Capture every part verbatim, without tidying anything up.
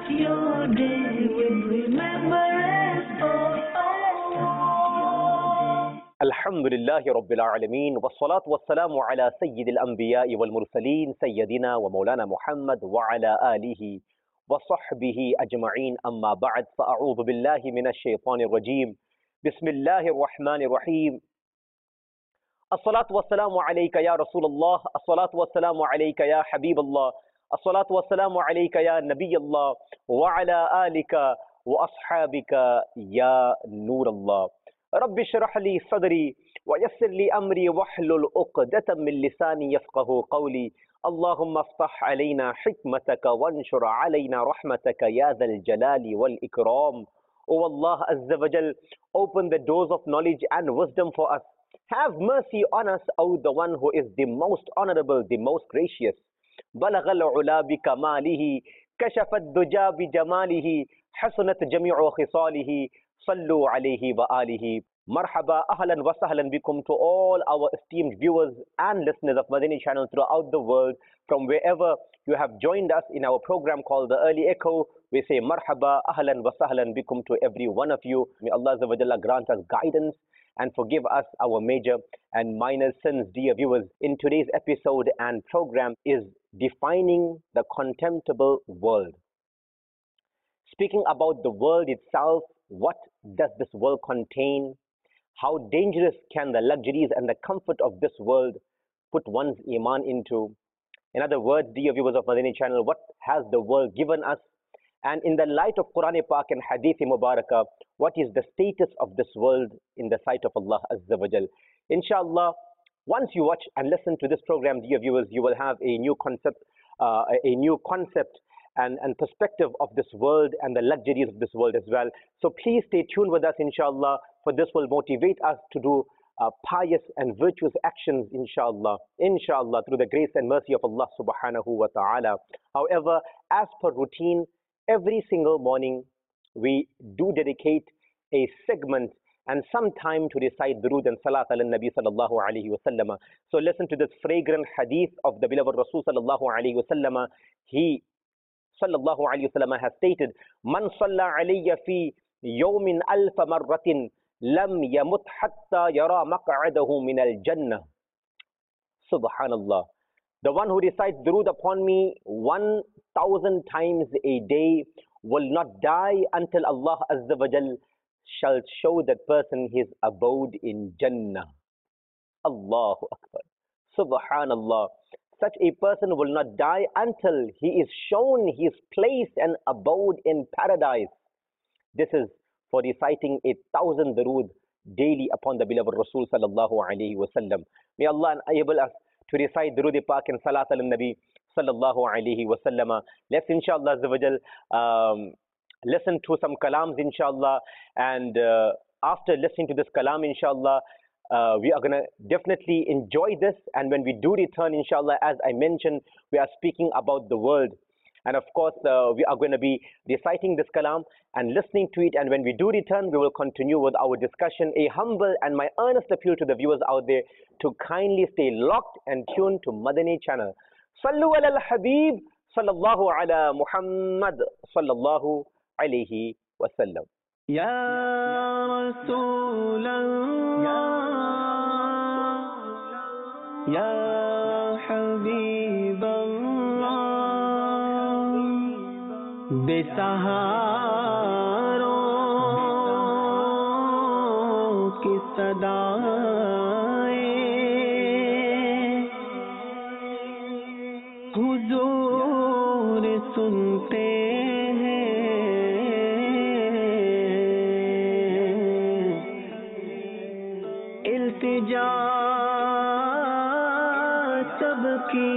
your day with remembrance of Allah. Alhamdulillah Rabbil Alameen, wassalatu wassalamu ala Sayyidil Anbiya'i wal Mursaleen, Sayyidina wa Maulana Muhammad wa ala alihi wa sahbihi ajma'een, amma ba'd, fa'a'udhu billahi minash shaytanir rajim. Bismillahir Rahmanir Rahim. As-salatu wassalamu alayka ya Rasulullah, as-salatu wassalamu alayka ya Habiballah, as-salatu wassalamu alayka ya Nabiyallah, wa ala alika wa ashabika ya Nurallah. رب اشرح لي صدري ويسر لي أمري واحلل عقدة من لساني يفقه قولي اللهم افتح علينا حكمتك وانشر علينا رحمتك يا ذا الجلال والإكرام. O Allah Azza wa Jal, open the doors of knowledge and wisdom for us. Have mercy on us, O the one who is the most honorable, the most gracious. بلغ العلا بكماله كشف الدجى بجماله حسنت جميع خصاله Sallu alayhi wa alihi. Marhaba, ahlan wa sahlan bikum to all our esteemed viewers and listeners of Madani channel throughout the world. From wherever you have joined us in our program called The Early Echo, we say marhaba, ahlan wa sahlan bikum to every one of you. May Allah Azza wa Jalla grant us guidance and forgive us our major and minor sins, dear viewers. In today's episode and program is Defining the Contemptible World. Speaking about the world itself, what does this world contain? How dangerous can the luxuries and the comfort of this world put one's iman into? In other words, dear viewers of Madani channel, what has the world given us? And in the light of Quran Pak and Hadith Mubarakah, what is the status of this world in the sight of Allah Azza wa Jal? Inshallah, once you watch and listen to this program, dear viewers, you will have a new concept, uh, a new concept And, and perspective of this world and the luxuries of this world as well. So please stay tuned with us, inshallah, for this will motivate us to do uh, pious and virtuous actions, inshallah, inshallah, through the grace and mercy of Allah subhanahu wa ta'ala. However, as per routine, every single morning, we do dedicate a segment and some time to recite durood and salat ala nabi sallallahu alayhi wa sallam. So listen to this fragrant hadith of the beloved Rasul sallallahu alayhi wa sallam. He sallallahu alayhi wa sallam has stated, Man salla alayya fi yawmin alfa marratin lam yamut hatta yara maq'adahu min al-jannah. Subhanallah. The one who recites durood upon me one thousand times a day will not die until Allah Azza wa Jal shall show that person his abode in Jannah. Allahu Akbar. Subhanallah. Such a person will not die until he is shown his place and abode in paradise. This is for reciting a thousand durood daily upon the beloved Rasul sallallahu alayhi wa sallam. May Allah enable us to recite durood Pak and salat al Nabi sallallahu alayhi wa sallam. Let's inshallah Azza wa Jal, um, listen to some kalams inshallah, and uh, after listening to this kalam inshallah, Uh, we are going to definitely enjoy this, and when we do return, inshallah, as I mentioned, we are speaking about the world. And of course, uh, we are going to be reciting this kalam and listening to it, and when we do return, we will continue with our discussion. A humble and my earnest appeal to the viewers out there to kindly stay locked and tuned to Madani channel. Sallu ala al-Habib, sallallahu ala Muhammad, sallallahu alayhi wa sallam. Ya Rasulallah, Ya Habiballah, बेसहारों की सदाएं हुजूर सुनते हैं, इल्तिजा सबकी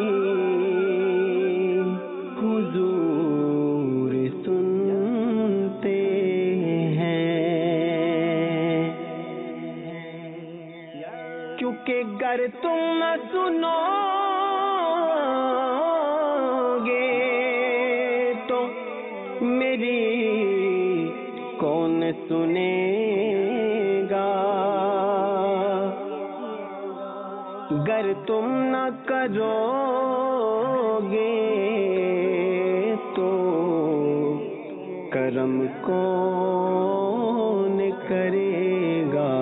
हुजूर सुनते हैं, क्योंकि गर तुम न सुनोगे तो मेरी कौन सुनेगा, गर तुम न करोगे तो کرم کون کرے گا؟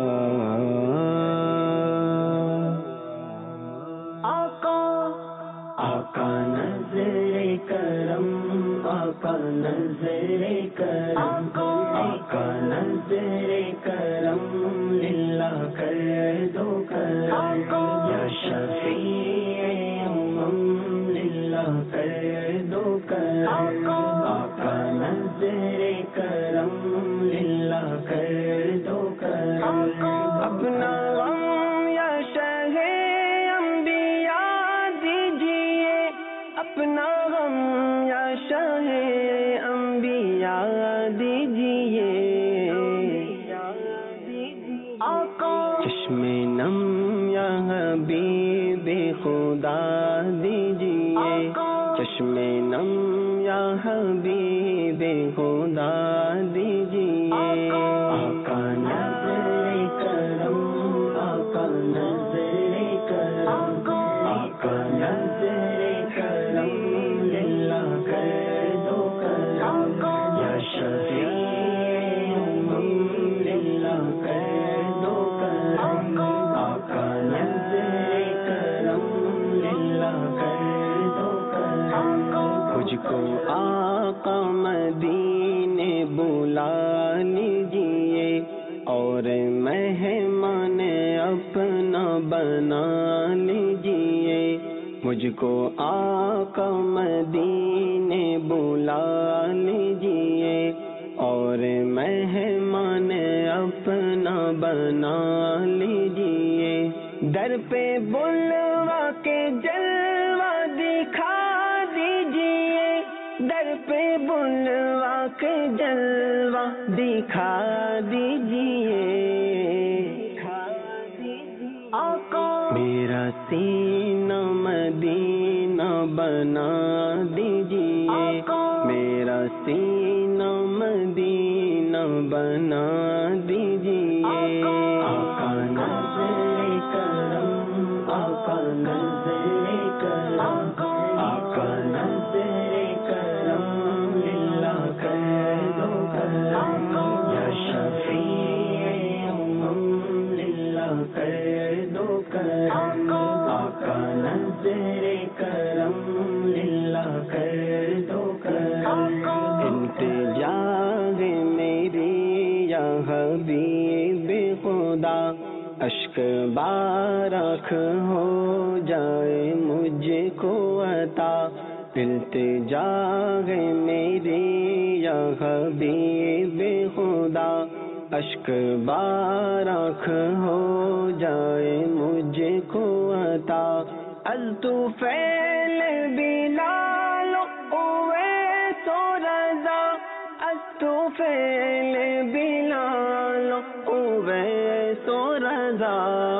آقا آقا نظر کرم، آقا نظر کرم، آقا نظر کرم، للہ کر دو کرم، یا شفیع امم للہ کر دو کرم، آقا نظر کرم، للہ کر دو کرم، اپنا غم یا شہ انبیاء دیجئے، اپنا غم یا شہ انبیاء دیجئے، چشم نم یا حبیب خدا دیجئے، چشم نم یا حبیب خدا دیجئے، آقا نظر کرم، آقا نظر کرم، آقا نظر کرم، للہ کر دو کرم، یا شفیع امم للہ کر دو کرم، آقا نظر کرم، للہ کر دو کرم، مجھ کو آقا مدینے بلا لیجئے، اور مہمان اپنا بنا لیجئے، مجھ کو آقا مدینے بلا لیجئے، اور مہمان اپنا بنا لیجئے، در پہ بلوا کے جلوہ دکھا دیجئے، در پہ بلوا کے جلوہ دکھا دیجئے، میرا سینہ مدینہ بنا دیجئے، میرا سینہ مدینہ بنا دیجئے، آقا نظر کرم، آقا نظر کرم، آقا نظر کرم، للہ کر دو کرم، یا شفیع امم للہ کر دو کرم، آقا نظر کرم، للہ کر دو کرم، التجا ہے میری یا حبیب خدا، اشک بارخ ہو جائے مجھ کو عطا، التجا ہے میری یا حبیب خدا، اشک بارخ ہو جائے مجھ کو عطا، از طفیل بلال اویس و رضا، از طفیل بلال اویس و رضا،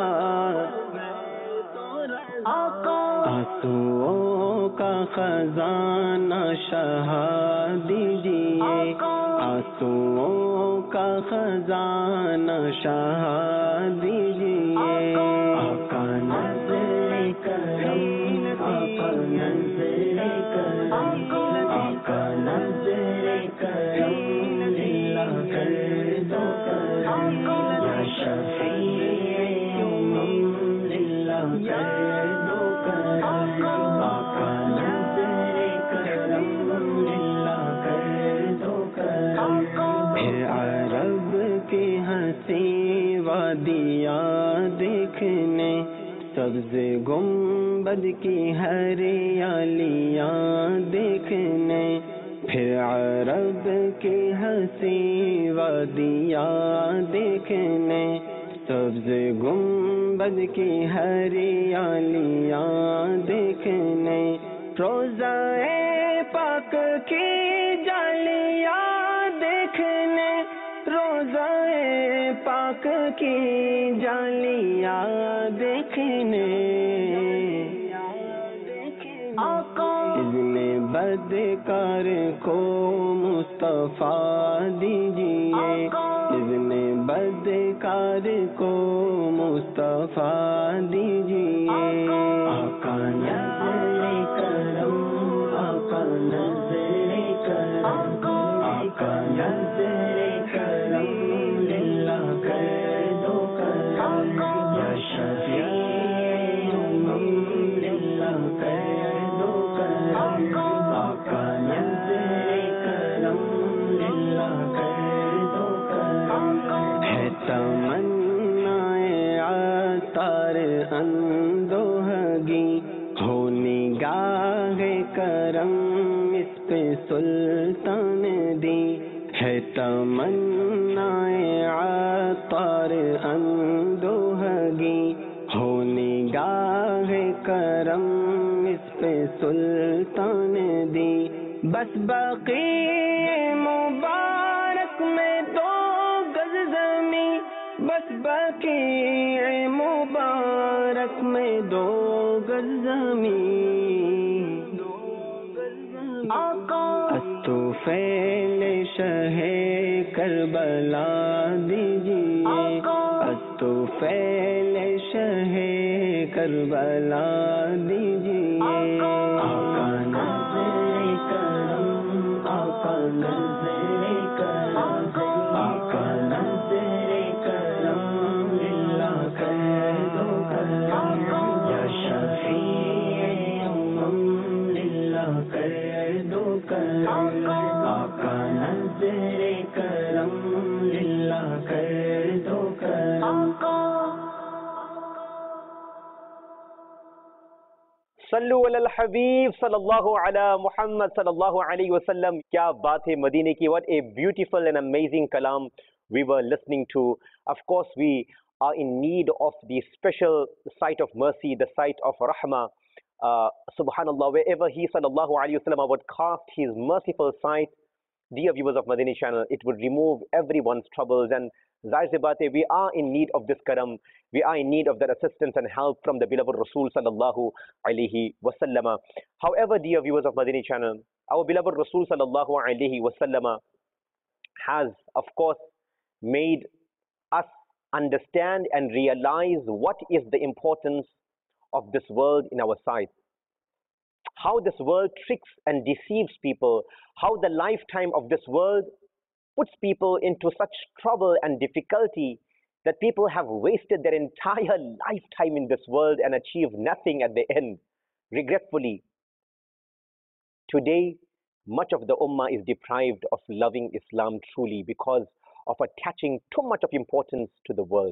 آنسوؤں کا خزانہ شہا دیجئے، آنسوؤں کا خزانہ شہا دیجئے، آقا نظر کرم، آقا نظر کرم، آقا نظر کرم، للہ کر دو کرم، یا شفیع امم للہ کر دو کرم، آقا نظر کرم، للہ کر دو کرم، پھر عرب کی ہنسی وادیاں دیکھنے، سبز گنبد کی ہریالیاں دیکھنے، پھر عرب کی ہنسی وادیاں دیکھنے، سبز گنبد کی ہریالیاں دیکھنے، روضہ پاک کی جالیاں دیکھنے، روضہ پاک کی جالیاں دیکھنے، اذن بدکار کو مصطفیٰ دیجئے، اذن بدکار کو مصطفیٰ دیجئے، آقا نظر کرم، آقا نظر کرم، آقا सुल्तान दी है तमन्नाए आतार अंदोहगी हो निगाह करम इस पे सुल्तान दी बस बाकी मुबारक में दो गज ज़मीं बस बाकी मुबारक में दो गज ज़मीं अस्तुफैल शहे करबला दीजिए अस्तुफैल शहे करबला दीजिए आका नज़रे करम आका नज़रे करम आका नज़रे करम लिल्लाह कर दो करम या शफ़ीए उम्मम लिल्लाह कर दो करम आका नज़रे करम लिल्लाह कर दो करम सल्लु अलल हबीब सल्लल्लाहु अला मुहम्मद सल्लल्लाहु अलैहि वसल्लम. क्या बात है मदीने की. What a beautiful and amazing kalam we were listening to. Of course, we are in need of the special sight of mercy, the sight of rahmah. Uh, subhanallah, wherever he sallallahu alaihi wasallam would cast his merciful sight, dear viewers of Madani channel, it would remove everyone's troubles. And Zahir se baat hai, we are in need of this karam. We are in need of that assistance and help from the beloved Rasul sallallahu alaihi wasallam. However, dear viewers of Madani channel, our beloved Rasul sallallahu alaihi wasallam has, of course, made us understand and realize what is the importance of this world in our sight. How this world tricks and deceives people. How the lifetime of this world puts people into such trouble and difficulty that people have wasted their entire lifetime in this world and achieved nothing at the end. Regretfully, today, much of the ummah is deprived of loving Islam truly because of attaching too much of importance to the world.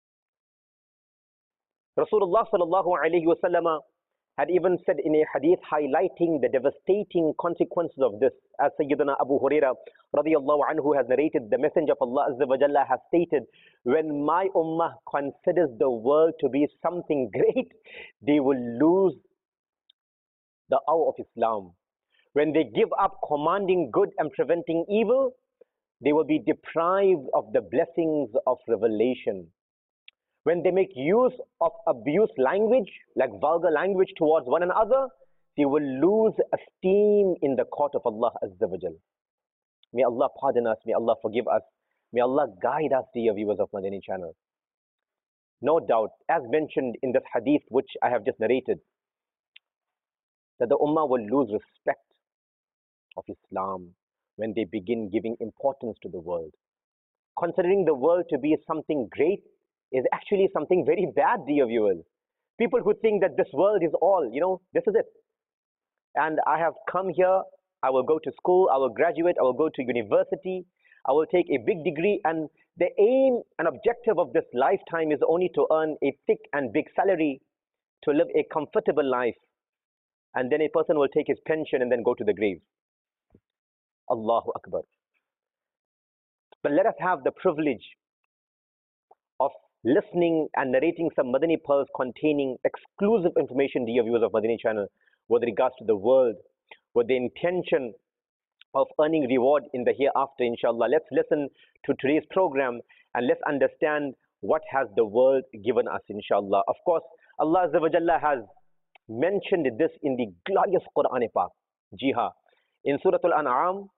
Rasulullah sallallahu alaihi wasallam had even said in a hadith highlighting the devastating consequences of this, as Sayyidina Abu Huraira radiyallahu anhu has narrated, the Messenger of Allah Azza wa Jalla has stated, when my ummah considers the world to be something great, they will lose the awe of Islam. When they give up commanding good and preventing evil, they will be deprived of the blessings of revelation. When they make use of abuse language, like vulgar language towards one another, they will lose esteem in the court of Allah Azza wa Jal. May Allah pardon us, may Allah forgive us, may Allah guide us, dear viewers of Madani channel. No doubt, as mentioned in this hadith which I have just narrated, that the ummah will lose respect of Islam when they begin giving importance to the world. Considering the world to be something great is actually something very bad, dear viewers. People who think that this world is all, you know, this is it. And I have come here, I will go to school, I will graduate, I will go to university, I will take a big degree, and the aim and objective of this lifetime is only to earn a thick and big salary, to live a comfortable life, and then a person will take his pension and then go to the grave. Allahu Akbar. But let us have the privilege of listening and narrating some Madani pearls containing exclusive information, dear viewers of Madani channel, with regards to the world, with the intention of earning reward in the hereafter, inshallah. Let's listen to today's program and let's understand what has the world given us, inshallah. Of course, Allah Azza wa Jalla has mentioned this in the glorious Quran Pak. Jiha. In Surah Al-An'am,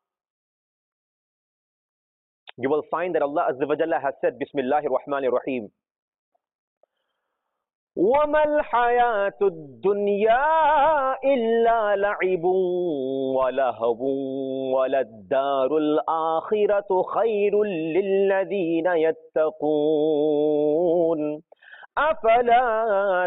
you will find that Allah Azza wa Jalla has said, Bismillahir Rahmanir Rahim, وَمَا الْحَيَاةُ الدُّنْيَا إِلَّا لَعِبٌ وَلَهْوٌ وَلَلدَّارُ الْآخِرَةُ خَيْرٌ لِلَّذِينَ يَتَّقُونَ أَفَلَا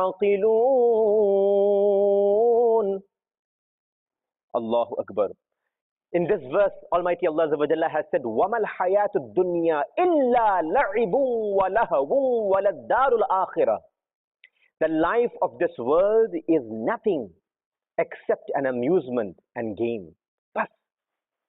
تَعْقِلُونَ. Allahu Akbar. In this verse, Almighty Allah Azza wa Jalla has said, وَمَا الْحَيَاةُ الدُّنْيَا إِلَّا لَعِبٌ وَلَهْوٌ وَلَلدَّارُ الْآخِرَةُ. The life of this world is nothing except an amusement and game. But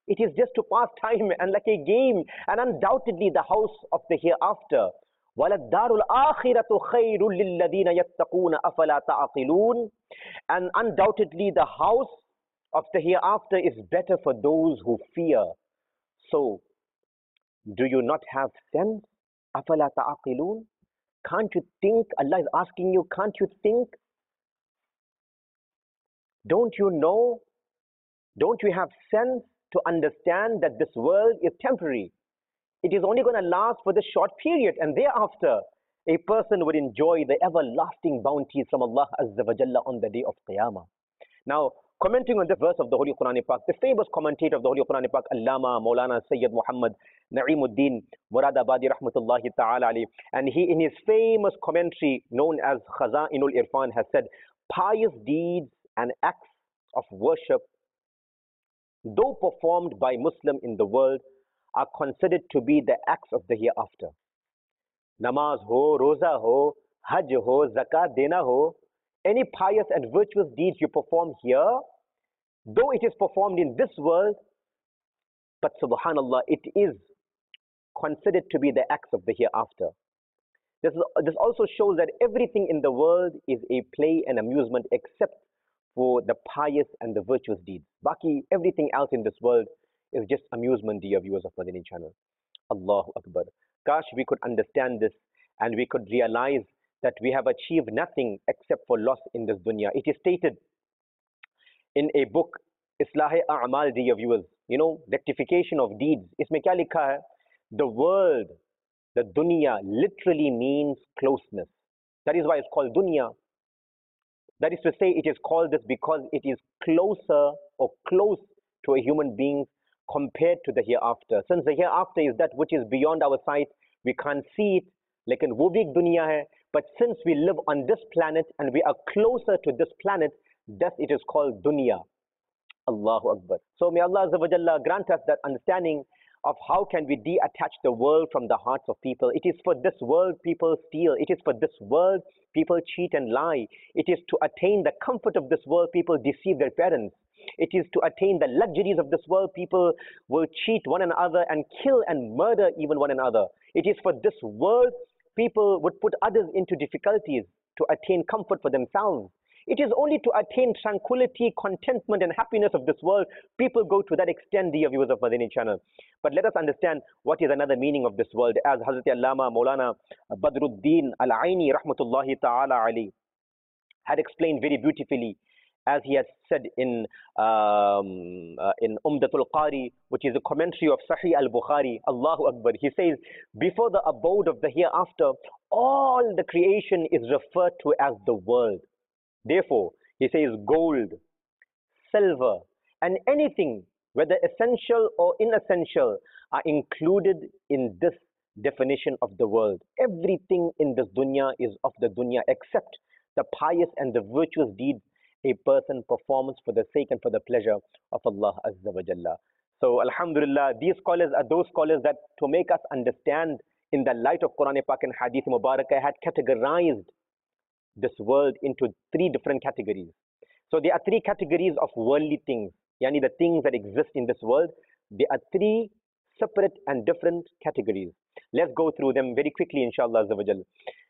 It is just to pass time and like a game. And undoubtedly the house of the hereafter. وَلَلدَّارُ الْآخِرَةُ خَيْرٌ لِلَّذِينَ يَتَّقُونَ أَفَلَا تَعْقِلُونَ. And undoubtedly the house of the hereafter is better for those who fear. So, do you not have sense? أَفَلَا تَعْقِلُونَ. Can't you think? Allah is asking you, can't you think? Don't you know? Don't you have sense to understand that this world is temporary? It is only going to last for the short period, and thereafter a person would enjoy the everlasting bounties from Allah Azza wa Jalla on the day of Qiyamah. Now, commenting on the verse of the Holy Quran Pak, the famous commentator of the Holy Quran Pak, Allama Maulana Sayyid Muhammad Na'imuddin Muradabadi Rahmatullahi Ta'ala Ali, and he in his famous commentary known as Khaza'inul Irfan has said, pious deeds and acts of worship, though performed by Muslim in the world, are considered to be the acts of the hereafter. Namaz ho, roza ho, hajj ho, zakat dena ho, any pious and virtuous deeds you perform here, though it is performed in this world, but subhanallah, it is considered to be the acts of the hereafter. This, is, this also shows that everything in the world is a play and amusement except for the pious and the virtuous deeds. Baki, everything else in this world is just amusement, dear viewers of Madani channel. Allahu Akbar. Gosh, we could understand this and we could realize that we have achieved nothing except for loss in this dunya. It is stated in a book, Islah-e A'mal, dear viewers, you know, rectification of deeds. Isme kya likha hai? The world, the dunya, literally means closeness. That is why it's called dunya. That is to say, it is called this because it is closer or close to a human being compared to the hereafter. Since the hereafter is that which is beyond our sight, we can't see it. Lekin wo bhi ek dunya hai. But since we live on this planet and we are closer to this planet, thus it is called dunya. Allahu Akbar. So may Allah Azza wa Jalla grant us that understanding of how can we detach the world from the hearts of people. It is for this world people steal. It is for this world people cheat and lie. It is to attain the comfort of this world people deceive their parents. It is to attain the luxuries of this world people will cheat one another and kill and murder even one another. It is for this world people would put others into difficulties to attain comfort for themselves. It is only to attain tranquility, contentment and happiness of this world people go to that extent, dear viewers of Madani channel. But let us understand what is another meaning of this world, as Hazrat Allama Maulana Badruddin Al-Aini Rahmatullahi Ta'ala Ali had explained very beautifully, as he has said in um, uh, in Umdatul Qari, which is a commentary of Sahih al-Bukhari. Allahu Akbar. He says, before the abode of the hereafter, all the creation is referred to as the world. Therefore, he says gold, silver, and anything, whether essential or inessential, are included in this definition of the world. Everything in this dunya is of the dunya except the pious and the virtuous deeds a person performs for the sake and for the pleasure of Allah Azza wa Jalla. So Alhamdulillah, these scholars are those scholars that to make us understand in the light of Quran Pak and Hadith Mubarakah had categorized this world into three different categories. So there are three categories of worldly things, yani the things that exist in this world. There are three separate and different categories. Let's go through them very quickly, inshallah Azza wa Jalla.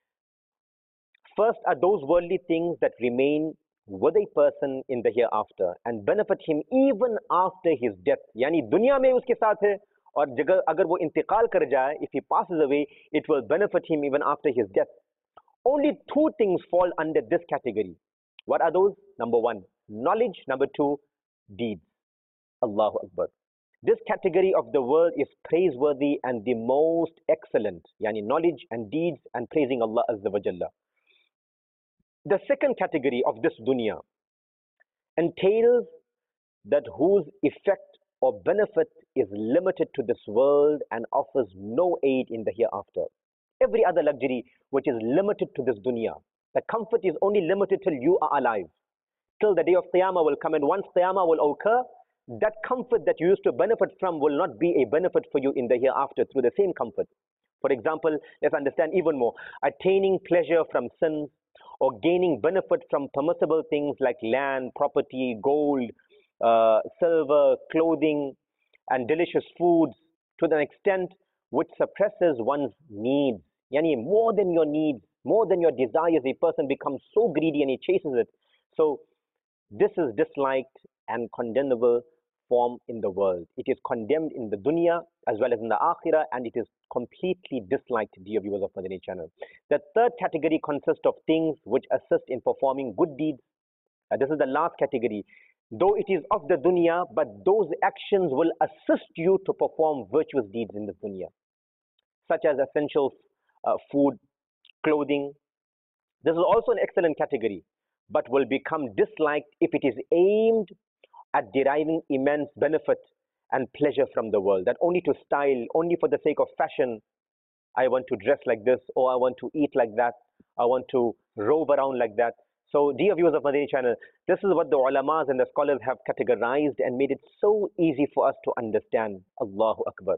First are those worldly things that remain with a person in the hereafter and benefit him even after his death. Yani dunya mein uske saath hai, aur agar wo intiqal kar jaye, if he passes away, it will benefit him even after his death. Only two things fall under this category. What are those? Number one, knowledge. Number two, deeds. Allahu Akbar. This category of the world is praiseworthy and the most excellent. Yani knowledge and deeds and praising Allah Azza wa Jalla. The second category of this dunya entails that whose effect or benefit is limited to this world and offers no aid in the hereafter. Every other luxury which is limited to this dunya. The comfort is only limited till you are alive. Till the day of Qiyamah will come, and once Qiyamah will occur, that comfort that you used to benefit from will not be a benefit for you in the hereafter through the same comfort. For example, let's understand even more. Attaining pleasure from sins or gaining benefit from permissible things like land, property, gold, uh, silver, clothing, and delicious foods to an extent which suppresses one's needs. Yani more than your needs, more than your desires, a person becomes so greedy and he chases it. So this is disliked and condemnable form in the world. It is condemned in the dunya as well as in the akhirah, and it is completely disliked, dear viewers of Madani channel. The third category consists of things which assist in performing good deeds. Uh, this is the last category. Though it is of the dunya, but those actions will assist you to perform virtuous deeds in the dunya, such as essential uh, food, clothing. This is also an excellent category, but will become disliked if it is aimed at deriving immense benefit and pleasure from the world. That only to style, only for the sake of fashion, I want to dress like this, or I want to eat like that, I want to rove around like that. So, dear viewers of Madani channel, this is what the ulamas and the scholars have categorized and made it so easy for us to understand. Allahu Akbar.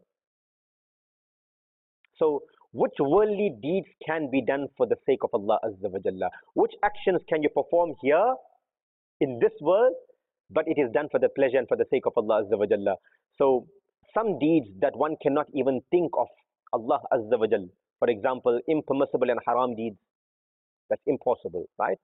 So, which worldly deeds can be done for the sake of Allah Azza wa Jalla? Which actions can you perform here in this world, but it is done for the pleasure and for the sake of Allah Azza wa Jalla? So, some deeds that one cannot even think of Allah Azza wa Jalla. For example, impermissible and haram deeds. That's impossible, right?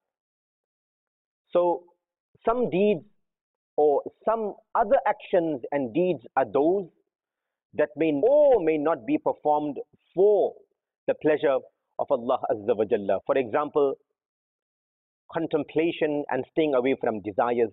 So, some deeds or some other actions and deeds are those that may or may not be performed for the pleasure of Allah Azza wa Jalla. For example, contemplation and staying away from desires.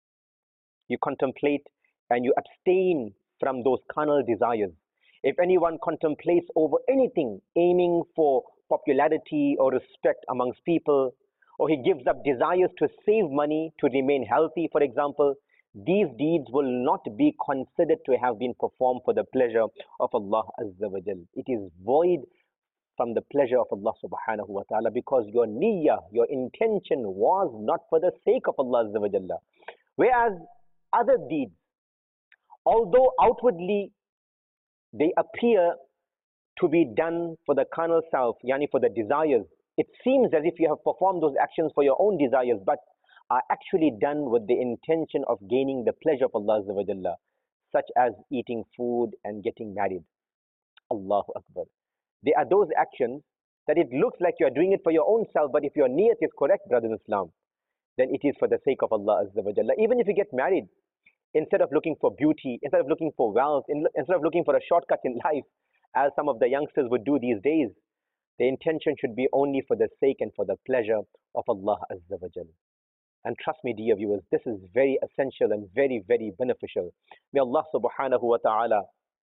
You contemplate and you abstain from those carnal desires. If anyone contemplates over anything, aiming for popularity or respect amongst people, or he gives up desires to save money to remain healthy, for example, these deeds will not be considered to have been performed for the pleasure of Allah Azza wa Jal. It is void from the pleasure of Allah subhanahu wa ta'ala, because your niyyah, your intention was not for the sake of Allah Azza wa Jalla. Whereas other deeds, although outwardly they appear to be done for the carnal self, yani for the desires, it seems as if you have performed those actions for your own desires, but are actually done with the intention of gaining the pleasure of Allah Azza wa Jalla, such as eating food and getting married. Allahu Akbar. They are those actions that it looks like you are doing it for your own self, but if your niyat is correct, brothers in Islam, then it is for the sake of Allah Azza wa Jalla. Even if you get married, instead of looking for beauty, instead of looking for wealth, instead of looking for a shortcut in life, as some of the youngsters would do these days, the intention should be only for the sake and for the pleasure of Allah Azza wa Jalla. And trust me, dear viewers, this is very essential and very, very beneficial. May Allah subhanahu wa ta'ala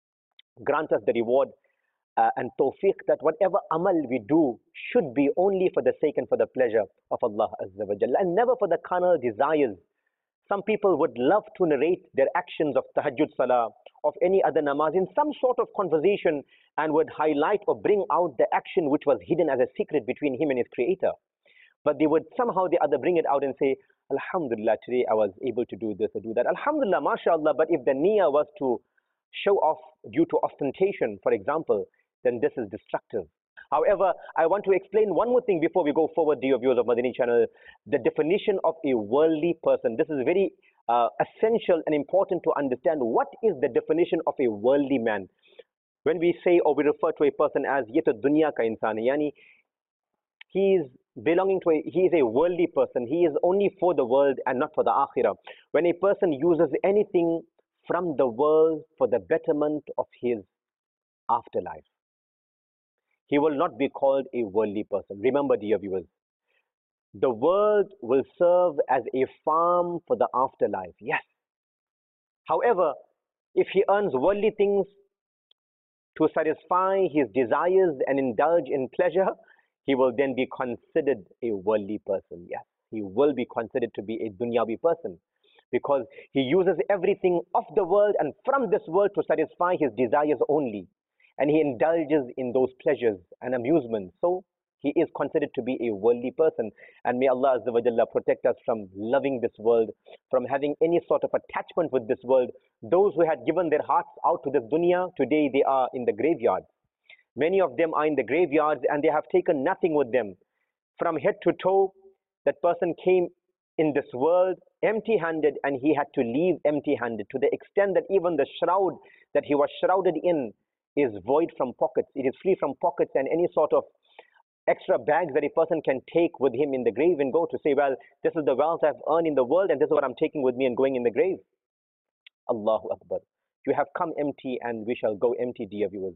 grant us the reward uh, and tawfiq that whatever amal we do should be only for the sake and for the pleasure of Allah Azza wa Jalla, and never for the carnal desires. Some people would love to narrate their actions of tahajjud salah, of any other namaz, in some sort of conversation, and would highlight or bring out the action which was hidden as a secret between him and his creator. But they would somehow the other bring it out and say, Alhamdulillah, today I was able to do this or do that. Alhamdulillah, mashallah. But if the niyyah was to show off due to ostentation, for example, then this is destructive. However, I want to explain one more thing before we go forward, dear viewers of Madani channel. The definition of a worldly person. This is very uh, essential and important to understand. What is the definition of a worldly man? When we say or we refer to a person as yeta dunya ka insan, yani he is belonging to a, he is a worldly person. He is only for the world and not for the akhirah. When a person uses anything from the world for the betterment of his afterlife, he will not be called a worldly person. Remember, dear viewers, the world will serve as a farm for the afterlife. Yes. However, if he earns worldly things to satisfy his desires and indulge in pleasure, he will then be considered a worldly person. Yes, he will be considered to be a dunyawi person, because he uses everything of the world and from this world to satisfy his desires only. And he indulges in those pleasures and amusements. So he is considered to be a worldly person. And may Allah Azza wa Jalla protect us from loving this world, from having any sort of attachment with this world. Those who had given their hearts out to this dunya, today they are in the graveyard. Many of them are in the graveyards and they have taken nothing with them. From head to toe, that person came in this world empty-handed, and he had to leave empty-handed, to the extent that even the shroud that he was shrouded in is void from pockets. It is free from pockets and any sort of extra bags that a person can take with him in the grave and go to say, well, this is the wealth I've earned in the world and this is what I'm taking with me and going in the grave. Allahu Akbar. You have come empty and we shall go empty, dear viewers.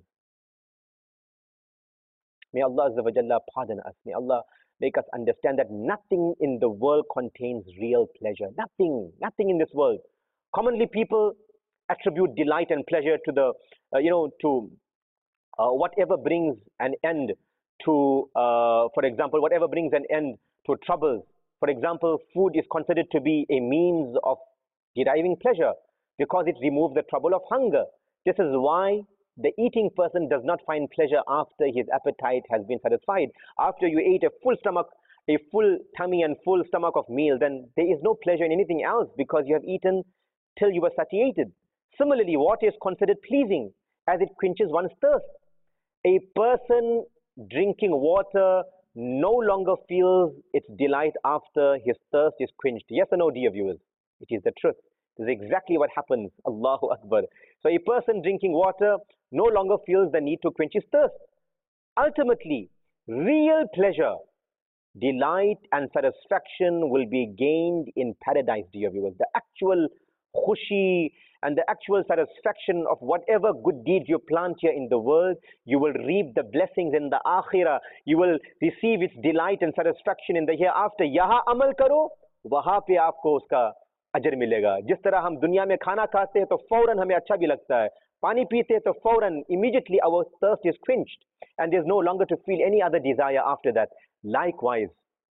May Allah Azza wa Jalla pardon us. May Allah make us understand that nothing in the world contains real pleasure. Nothing, nothing in this world. Commonly people attribute delight and pleasure to the, uh, you know, to uh, whatever brings an end to, uh, for example, whatever brings an end to troubles. For example, food is considered to be a means of deriving pleasure because it removes the trouble of hunger. This is why the eating person does not find pleasure after his appetite has been satisfied. After you ate a full stomach, a full tummy and full stomach of meal, then there is no pleasure in anything else because you have eaten till you were satiated. Similarly, water is considered pleasing as it quenches one's thirst. A person drinking water no longer feels its delight after his thirst is quenched. Yes or no, dear viewers? It is the truth. This is exactly what happens. Allahu Akbar. So a person drinking water no longer feels the need to quench his thirst. Ultimately, real pleasure, delight and satisfaction will be gained in paradise, dear viewers. The actual khushi and the actual satisfaction of whatever good deeds you plant here in the world, you will reap the blessings in the akhirah. You will receive its delight and satisfaction in the hereafter. Yaha amal karo, waha pe aapko uska अजर मिलेगा. जिस तरह हम दुनिया में खाना खाते हैं तो फौरन हमें अच्छा भी लगता है, पानी पीते हैं तो फौरन immediately our thirst is quenched and there's no longer to feel any other desire after that. Likewise,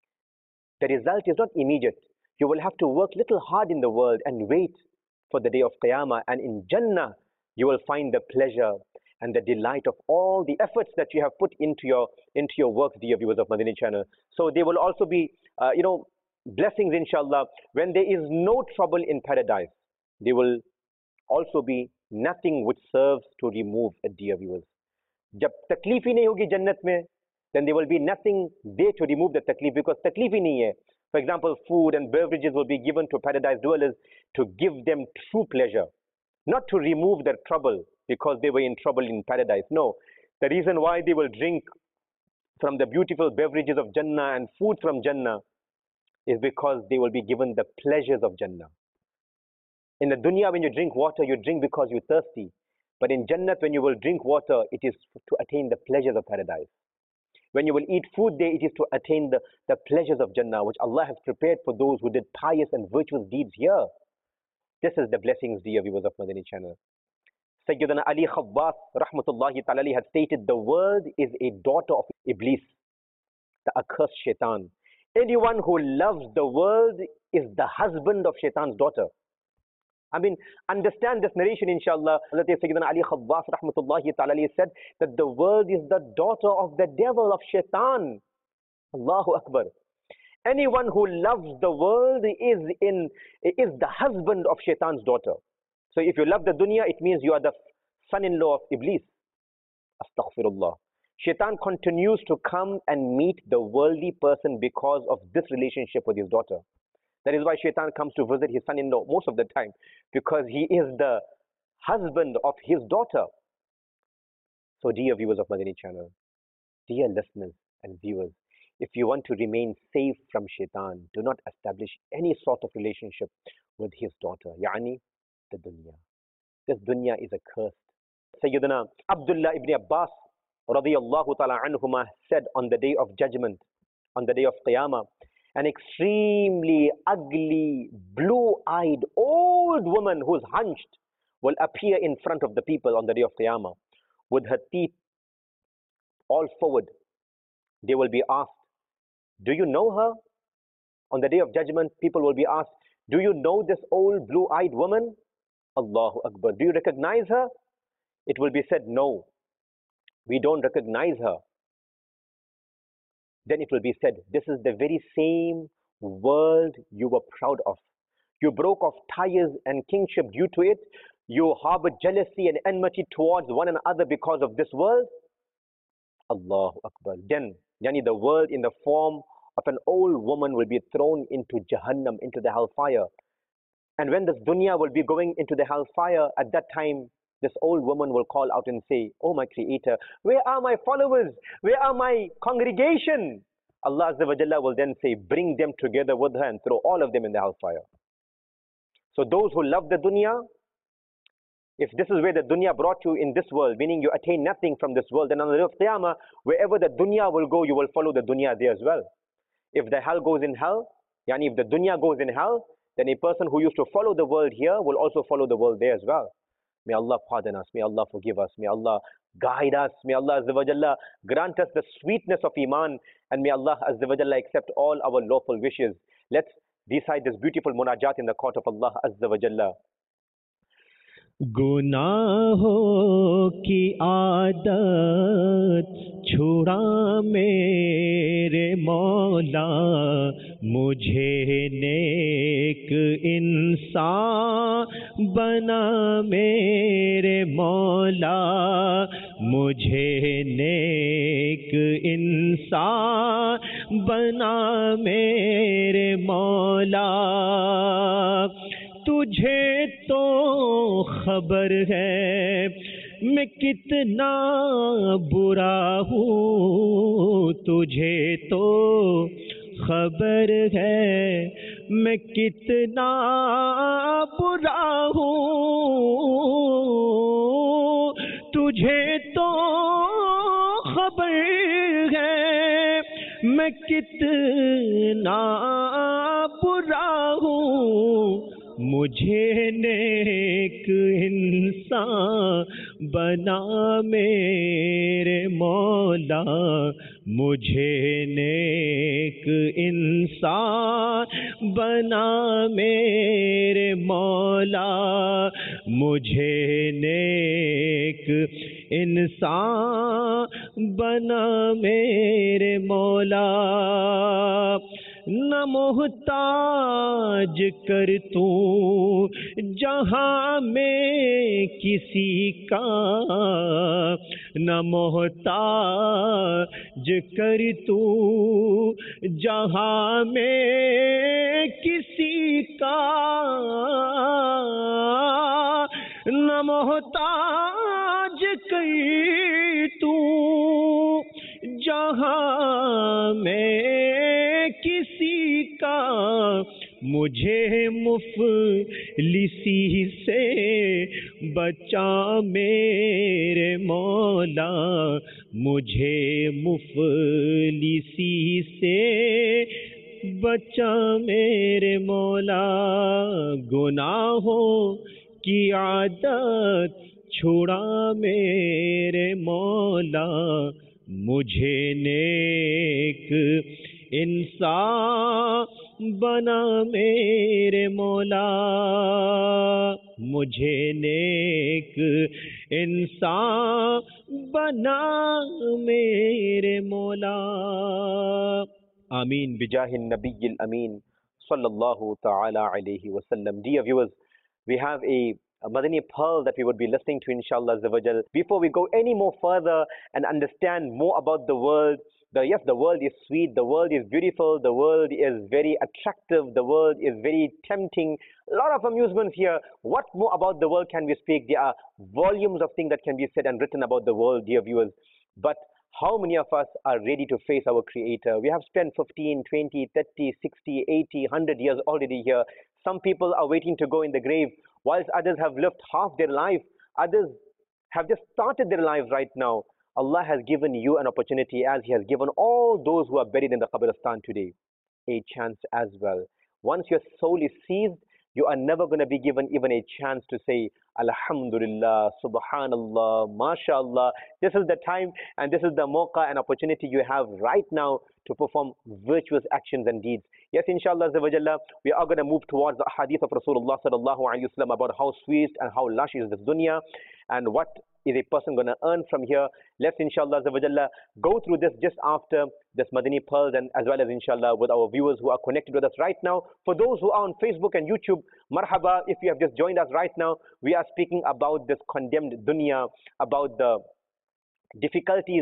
the result is not immediate. You will have to work little hard in the world and wait for the day of Qiyamah, and in Jannah you will find the pleasure and the delight of all the efforts that you have put into your into your work, dear viewers of Madani Channel. So there will also be uh, you know blessings, inshallah. When there is no trouble in paradise, there will also be nothing which serves to remove it, dear viewers. Jab taklif hi nahi hogi jannat mein, then there will be nothing there to remove the taklif, because taklif hi nahi hai. For example, food and beverages will be given to paradise dwellers to give them true pleasure, not to remove their trouble because they were in trouble in paradise. No, the reason why they will drink from the beautiful beverages of Jannah and food from Jannah is because they will be given the pleasures of Jannah. In the dunya, when you drink water, you drink because you're thirsty. But in Jannah, when you will drink water, it is to attain the pleasures of paradise. When you will eat food there, it is to attain the, the pleasures of Jannah, which Allah has prepared for those who did pious and virtuous deeds here. This is the blessings, dear viewers of Madani Channel. Sayyidina Ali Khabbas, rahmatullahi ta'ala, had stated, the world is a daughter of Iblis, the accursed shaitan. Anyone who loves the world is the husband of Shaitan's daughter. I mean, understand this narration, inshallah. Sayyidina Ali Khabbas, rahmatullahi ta'ala, said that the world is the daughter of the devil, of Shaitan. Allahu Akbar. Anyone who loves the world is, in, is the husband of Shaitan's daughter. So if you love the dunya, it means you are the son-in-law of Iblis. Astaghfirullah. Shaitan continues to come and meet the worldly person because of this relationship with his daughter. That is why Shaitan comes to visit his son-in-law most of the time, because he is the husband of his daughter. So dear viewers of Madani Channel, dear listeners and viewers, if you want to remain safe from Shaitan, do not establish any sort of relationship with his daughter, yani the dunya. This dunya is accursed. Sayyidina Abdullah ibn Abbas radiyallahu ta'ala anhuma said on the day of judgment, on the day of Qiyamah, an extremely ugly, blue-eyed old woman who's hunched will appear in front of the people on the day of Qiyamah with her teeth all forward. They will be asked, do you know her? On the day of judgment, people will be asked, do you know this old blue-eyed woman? Allahu Akbar. Do you recognize her? It will be said, no, we don't recognize her. Then it will be said, this is the very same world you were proud of. You broke off ties and kingship due to it. You harbored jealousy and enmity towards one another because of this world. Allahu Akbar. Then, yani the world in the form of an old woman will be thrown into Jahannam, into the hellfire. And when this dunya will be going into the hellfire, at that time, this old woman will call out and say, "Oh my Creator, where are my followers? Where are my congregation?" Allah Azza wa Jalla will then say, "Bring them together with her and throw all of them in the hellfire." So those who love the dunya, if this is where the dunya brought you in this world, meaning you attain nothing from this world, then on the day of Qiyamah, wherever the dunya will go, you will follow the dunya there as well. If the hell goes in hell, yani if the dunya goes in hell, then a person who used to follow the world here will also follow the world there as well. May Allah pardon us. May Allah forgive us. May Allah guide us. May Allah Azza wa Jalla grant us the sweetness of Iman. And may Allah Azza wa Jalla accept all our lawful wishes. Let's recite this beautiful munajat in the court of Allah Azza wa Jalla. गुनाहों की आदत छुड़ा मेरे मौला, मुझे नेक इंसान बना मेरे मौला, मुझे नेक इंसान बना मेरे मौला। तुझे तो खबर है मैं कितना बुरा हूँ, तुझे तो खबर है मैं कितना बुरा हूँ, तुझे तो खबर है मैं कितना बुरा हूँ, मुझे नेक इंसान बना मेरे मौला, मुझे नेक इंसान बना मेरे मौला, मुझे नेक इंसान बना मेरे मौला। न मोहताज कर तू जहाँ में किसी का, न मोहताज कर तू जहाँ में किसी का, न मोहताज कर तू जहाँ में किसी का, मुझे मुफलिसी से बचा मेरे मौला, मुझे मुफलिसी से बचा मेरे मौला। गुनाहों की आदत छुड़ा मेरे मौला, मुझे नेक इंसान बना मेरे मौला, मुझे नेक इंसान बना मेरे मौला। Ameen bijahin Nabiyil Ameen sallallahu ta'ala alayhi wa sallam. Dear viewers, we have a a Madani pearl that we would be listening to, inshallah Azza wa Jal. Before we go any more further and understand more about the world, the, yes, the world is sweet, the world is beautiful, the world is very attractive, the world is very tempting, a lot of amusements here. What more about the world can we speak? There are volumes of things that can be said and written about the world, dear viewers. But how many of us are ready to face our Creator? We have spent fifteen, twenty, thirty, sixty, eighty, one hundred years already here. Some people are waiting to go in the grave, whilst others have lived half their life. Others have just started their lives right now. Allah has given you an opportunity, as He has given all those who are buried in the Qabristan today, a chance as well. Once your soul is seized, you are never going to be given even a chance to say, Alhamdulillah, Subhanallah, MashaAllah. This is the time and this is the mawqa and opportunity you have right now to perform virtuous actions and deeds. Yes, inshallah, we are going to move towards the hadith of Rasulullah sallallahu alayhi wa sallam about how sweet and how lush is this dunya and what is a person going to earn from here. Let's inshallah go through this just after this Madani Pearls, and as well as inshallah with our viewers who are connected with us right now. For those who are on Facebook and YouTube, marhaba, if you have just joined us right now, we are speaking about this condemned dunya, about the difficulties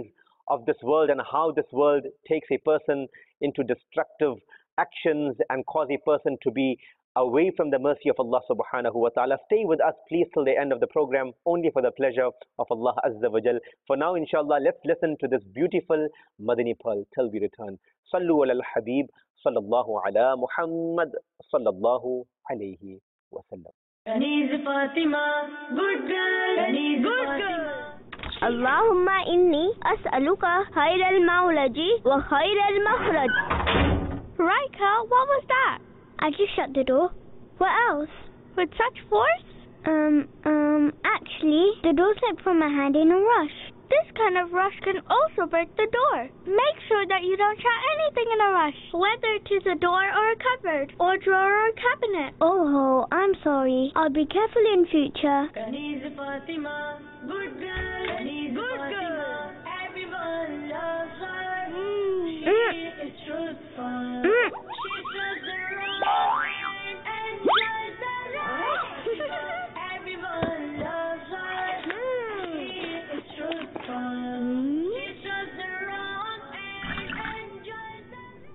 of this world and how this world takes a person into destructive actions and cause a person to be away from the mercy of Allah subhanahu wa ta'ala. Stay with us please till the end of the program, only for the pleasure of Allah Azza wa Jal. For now, inshallah, let's listen to this beautiful Madani pearl till we return. Sallu ala al-Habib sallallahu ala Muhammad sallallahu alayhi wa sallam. Aneez Fatima, good girl, Aneez good girl. Allahumma inni as'aluka khayr al-mawlaji wa khayr al-makhraj. Raika, what was that? I just shut the door. What else? With such force? Um, um, actually, the door slipped from my hand in a rush. This kind of rush can also break the door. Make sure that you don't shut anything in a rush, whether it is a door or a cupboard, or drawer or a cabinet. Oh, I'm sorry. I'll be careful in future. Aneez Fatima, good girl, Aneez good girl. Everyone loves her. Mm. She mm. is truthful. Mm. She does the right and does the right. Everyone loves her. Mm. She is truthful. Mm. She does the wrong and enjoys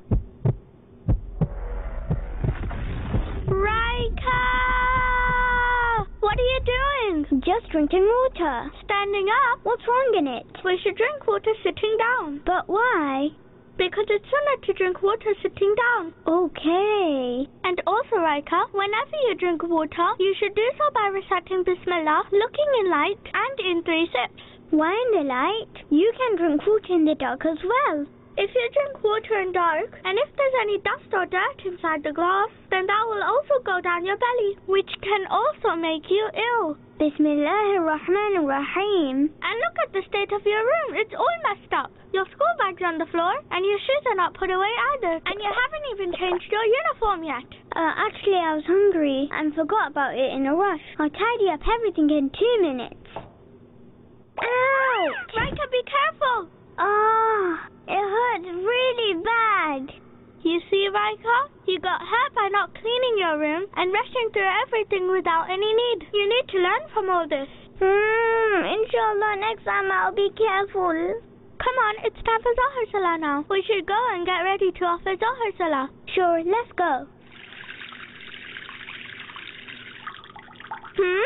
the Raika! What are you doing? Just drinking water. Standing up? What's wrong in it? We should drink water sitting down. But why? Because it's sunnah to drink water sitting down. Okay. And also, Raika, whenever you drink water, you should do so by reciting Bismillah, looking in light, and in three sips. Why in the light? You can drink water in the dark as well. If you drink water in dark, and if there's any dust or dirt inside the glass, then that will also go down your belly, which can also make you ill. Bismillahirrahmanirrahim. And look at the state of your room. It's all messed up. Your school bag's on the floor, and your shoes are not put away either. And you haven't even changed your uniform yet. Uh, actually, I was hungry and forgot about it in a rush. I'll tidy up everything in two minutes. Ouch! Raika, be careful! Ah, it hurts really bad. You see, Raika, you got hurt by not cleaning your room and rushing through everything without any need. You need to learn from all this. Hmm, inshallah, next time I'll be careful. Come on, it's time for Zohar Salah now. We should go and get ready to offer Zohar Salah. Sure, let's go. Hmm?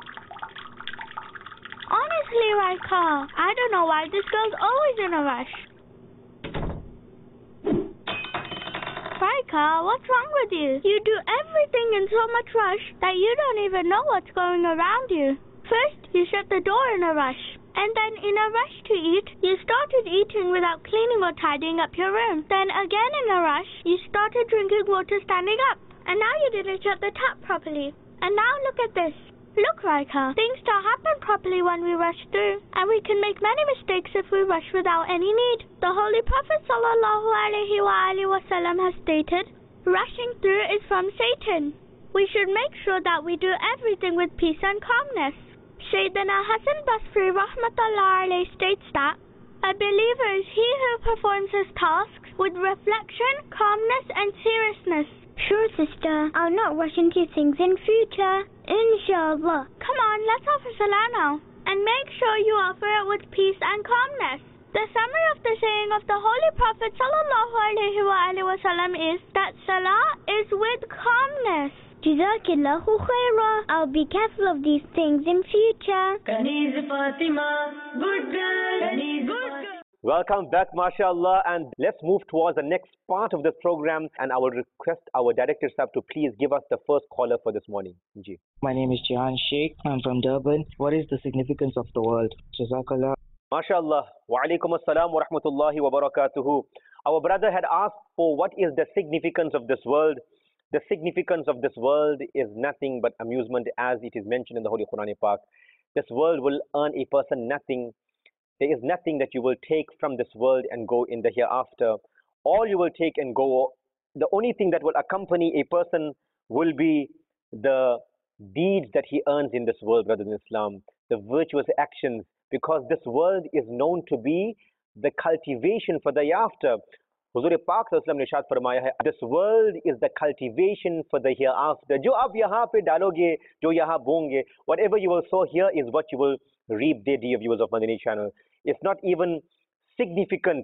Honestly, Raika, I don't know why this girl's always in a rush. Raika, what's wrong with you? You do everything in so much rush that you don't even know what's going around you. First, you shut the door in a rush. And then in a rush to eat, you started eating without cleaning or tidying up your room. Then again in a rush, you started drinking water standing up. And now you didn't shut the tap properly. And now look at this. Look, Raika, things don't happen properly when we rush through, and we can make many mistakes if we rush without any need. The Holy Prophet sallallahu alaihi wasallam has stated, rushing through is from Satan. We should make sure that we do everything with peace and calmness. Sayyidina Hassan Basri rahmatullah alayhi states that a believer is he who performs his tasks with reflection, calmness, and seriousness. Sure, sister. I'll not rush into things in future. Inshallah. Come on, let's offer Salah now. And make sure you offer it with peace and calmness. The summary of the saying of the Holy Prophet sallallahu alaihi wasallam is that Salah is with calmness. Jazakillahu khaira. I'll be careful of these things in future. Aneez Fatima, good girl, Aneez good girl. Welcome back, mashallah, and let's move towards the next part of this program, and I will request our director sahab to please give us the first caller for this morning. Ji. My name is Jihan Sheikh. I'm from Durban. What is the significance of the world? Jazakallah. MashaAllah. Wa alaikum assalam wa rahmatullahi wa barakatuhu. Our brother had asked for what is the significance of this world. The significance of this world is nothing but amusement, as it is mentioned in the Holy Quran Pak. This world will earn a person nothing. There is nothing that you will take from this world and go in the hereafter. All you will take and go, the only thing that will accompany a person will be the deeds that he earns in this world, brothers in Islam, the virtuous actions, because this world is known to be the cultivation for the hereafter. Huzur Pak Sallallahu ne irshad farmaya hai, this world is the cultivation for the hereafter. Jo aap yahan pe daloge, jo yahan bonge, whatever you will sow here is what you will reap, dear dear viewers of Madani channel. It's not even insignificant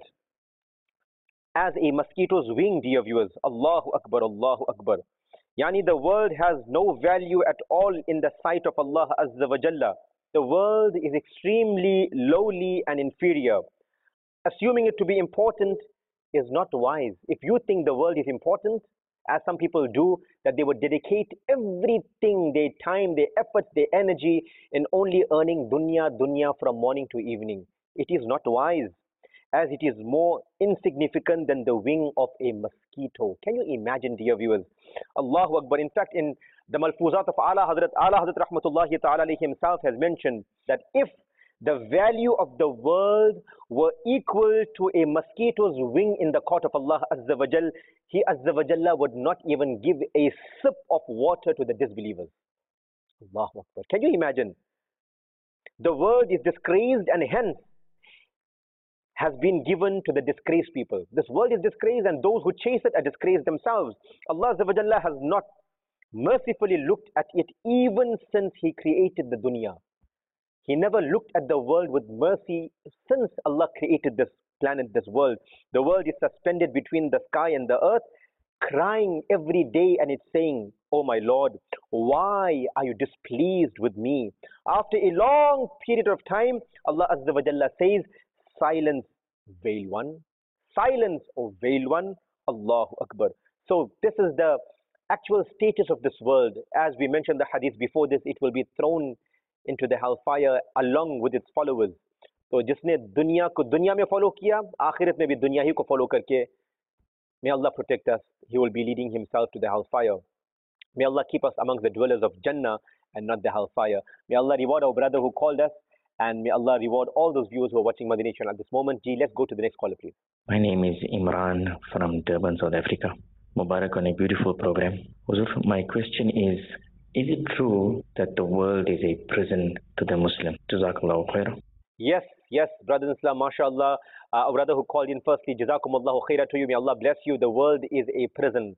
as a mosquito's wing, dear viewers. Allahu Akbar, Allahu Akbar. Yani the world has no value at all in the sight of Allah Azza wa Jalla. The world is extremely lowly and inferior. Assuming it to be important is not wise. If you think the world is important, as some people do, that they would dedicate everything, their time, their efforts, their energy in only earning dunya, dunya from morning to evening. It is not wise, as it is more insignificant than the wing of a mosquito. Can you imagine, dear viewers? Allahu Akbar. In fact, in the Malfuzat of Ala Hazrat, Ala Hazrat Rahmatullahi Ta'ala alayhi himself has mentioned that if the value of the world were equal to a mosquito's wing in the court of Allah Azza wa Jal, He Azza wa Jalla would not even give a sip of water to the disbelievers. Allahu Akbar. Can you imagine? The world is disgraced and hence has been given to the disgraced people. This world is disgraced and those who chase it are disgraced themselves. Allah Azza wa Jalla has not mercifully looked at it even since He created the dunya. He never looked at the world with mercy since Allah created this planet, this world. The world is suspended between the sky and the earth, crying every day, and it's saying, "Oh my Lord, why are you displeased with me?" After a long period of time, Allah Azza wa Jalla says, "Silence, veil one. Silence, O veil one." Allahu Akbar. So this is the actual status of this world. As we mentioned the hadith before this, it will be thrown into the hellfire along with its followers. So जिसने दुनिया को दुनिया में follow किया, आखिरत में भी दुनिया ही को follow करके, may Allah protect us. He will be leading himself to the hellfire. May Allah keep us amongst the dwellers of Jannah and not the hellfire. May Allah reward our brother who called us, and may Allah reward all those viewers who are watching Madani Channel at this moment. G, let's go to the next caller, please. My name is Imran from Durban, South Africa. Mubarak on a beautiful program. Huzur, my question is, is it true that the world is a prison to the Muslim? Jazakallahu khair. Yes, yes, brothers in Islam, mashallah. Uh, our brother who called in firstly, Jazakumullahu khaira to you. May Allah bless you. The world is a prison.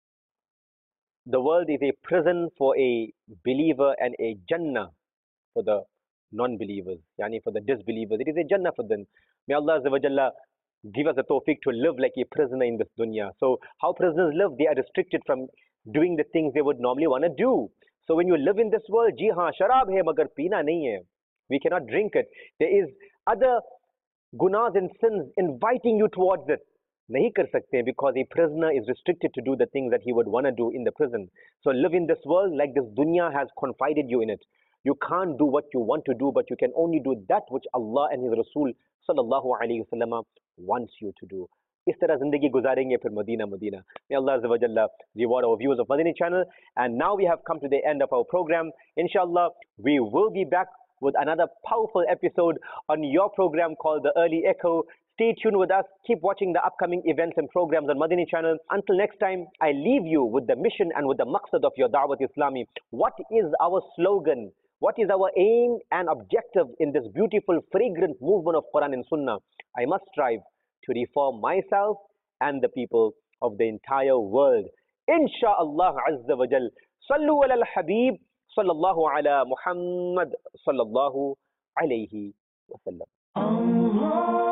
The world is a prison for a believer and a Jannah for the non-believers, yani for the disbelievers. It is a Jannah for them. May Allah Azza wa Jalla give us the tawfiq to live like a prisoner in this dunya. So how prisoners live? They are restricted from doing the things they would normally want to do. So when you live in this world, ji haan, sharab hai, magar peena nahi hai. We cannot drink it. There is other gunas and sins inviting you towards it. Nahi kar sakte, because a prisoner is restricted to do the things that he would want to do in the prison. So live in this world like this dunya has confided you in it. You can't do what you want to do, but you can only do that which Allah and His Rasul sallallahu alayhi wa sallam wants you to do. इस तरह जिंदगी गुजारेंगे फिर Madina Madina. May Allah Azza wa Jalla reward our viewers of Madani Channel. And now we have come to the end of our program. Inshallah, we will be back with another powerful episode on your program called The Early Echo. Stay tuned with us. Keep watching the upcoming events and programs on Madani Channel. Until next time, I leave you with the mission and with the maqsad of your Da'wat Islami. What is our slogan? What is our aim and objective in this beautiful, fragrant movement of Quran and Sunnah? I must strive to reform myself and the people of the entire world. Insha'Allah Azza wa Jal. Sallu ala al-Habib. Sallallahu ala Muhammad. Sallallahu alayhi wa sallam.